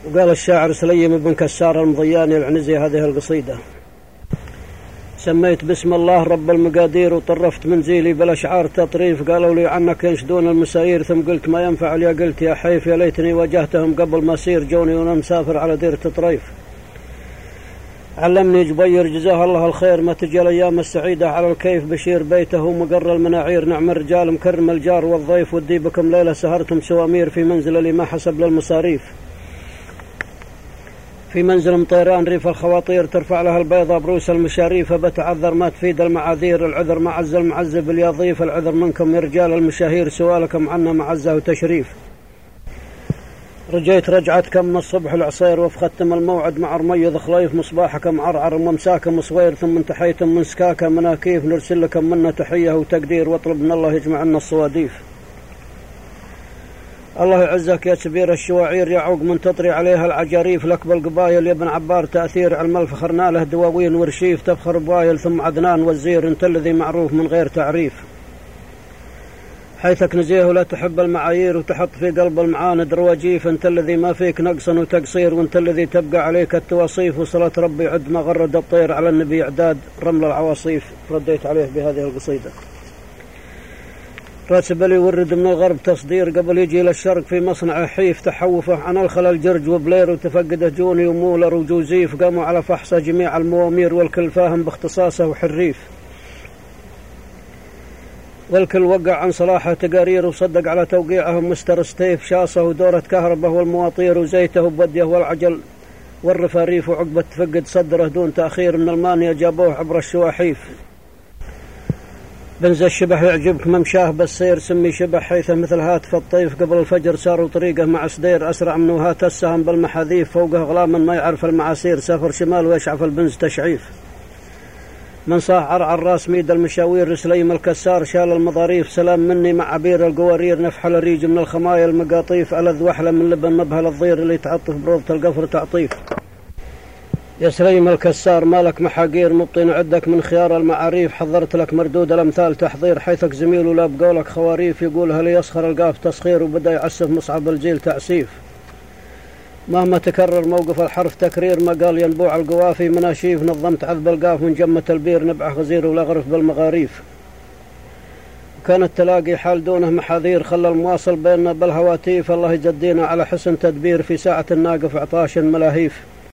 وقال الشاعر سليم بن كسار المضياني العنزي هذه القصيدة: سميت بسم الله رب المقادير وطرفت منزيلي بالأشعار تطريف، قالوا لي عنك ينشدون المساير، ثم قلت ما ينفع يا قلت يا حيف، يا ليتني واجهتهم قبل ما أسير، جوني وأنا مسافر على ديرة طريف. علمني جبير جزاه الله الخير ما تجي الأيام السعيدة على الكيف، بشير بيته مقر المناعير، نعم الرجال مكرم الجار والضيف، ودي بكم ليلة سهرتم سوامير، في منزل اللي ما حسب للمصاريف، في منزل مطيران ريف الخواطير، ترفع لها البيضة بروس المشاريف، بتعذر ما تفيد المعاذير، العذر معز المعذب اليضيف، العذر منكم يا رجال المشاهير، سؤالكم عنا معزة وتشريف. رجيت رجعتكم من الصبح العصير، وفختم الموعد مع رميض خليف، مصباحكم عرعر وممساكم صوير، ثم انتحيتم من سكاكة مناكيف، نرسل لكم منا تحية وتقدير، واطلب من الله يجمع عنا الصواديف. الله يعزك يا سبير الشواعير، يا عوق من تطري عليها العجاريف، لك بالقبايل يا ابن عبار تأثير، علم الفخرنا له دواوين ورشيف، تفخر بايل ثم عدنان والزير، انت الذي معروف من غير تعريف، حيثك نزيه ولا تحب المعايير، وتحط في قلب المعاند رواجيف، انت الذي ما فيك نقص وتقصير، وانت الذي تبقى عليك التواصيف، وصلاة ربي عد ما غرد الطير على النبي اعداد رمل العواصيف. رديت عليه بهذه القصيدة: راتب لي ورد من الغرب تصدير، قبل يجي للشرق في مصنع حيف، تحوفه عن الخلل جرج وبلير، وتفقده جوني ومولر وجوزيف، قاموا على فحصه جميع الموامير، والكل فاهم باختصاصه وحريف، والكل وقع عن صلاحه تقارير، وصدق على توقيعهم مستر ستيف، شاصه ودورة كهربه والمواطير، وزيته وبديه والعجل والرفاريف، وعقبة تفقد صدره دون تأخير، من المانيا جابوه عبر الشواحيف. بنز الشبح يعجبك ممشاه بالسير، سمي شبح حيثه مثل هاتف الطيف، قبل الفجر ساروا طريقه مع سدير، أسرع من وهات السهم بالمحاذيف، فوقه غلاما ما يعرف المعاسير، سافر شمال ويشعف البنز تشعيف. من صاح عرع الراس ميد المشاوير، سليم الكسار شال المضاريف، سلام مني مع عبير القوارير، نفحل الريج من الخمايا المقاطيف، ألذ وحلة من لبن مبهل الضير، اللي تعطف بروضة القفر تعطيف. يا سليم الكسار مالك محاقير، مبطين عدك من خيار المعاريف، حضرت لك مردود الأمثال تحضير، حيثك زميل ولا بقولك خواريف، يقولها ليسخر القاف تسخير، وبدأ يعسف مصعب الجيل تعسيف. مهما تكرر موقف الحرف تكرير، ما قال ينبوع القوافي مناشيف، نظمت عذب القاف من جمة البير، نبع غزير والأغرف بالمغاريف، وكان التلاقي حال دونه محاذير، خلى المواصل بيننا بالهواتيف، الله يجدينا على حسن تدبير، في ساعة الناقف عطاش ملاهيف.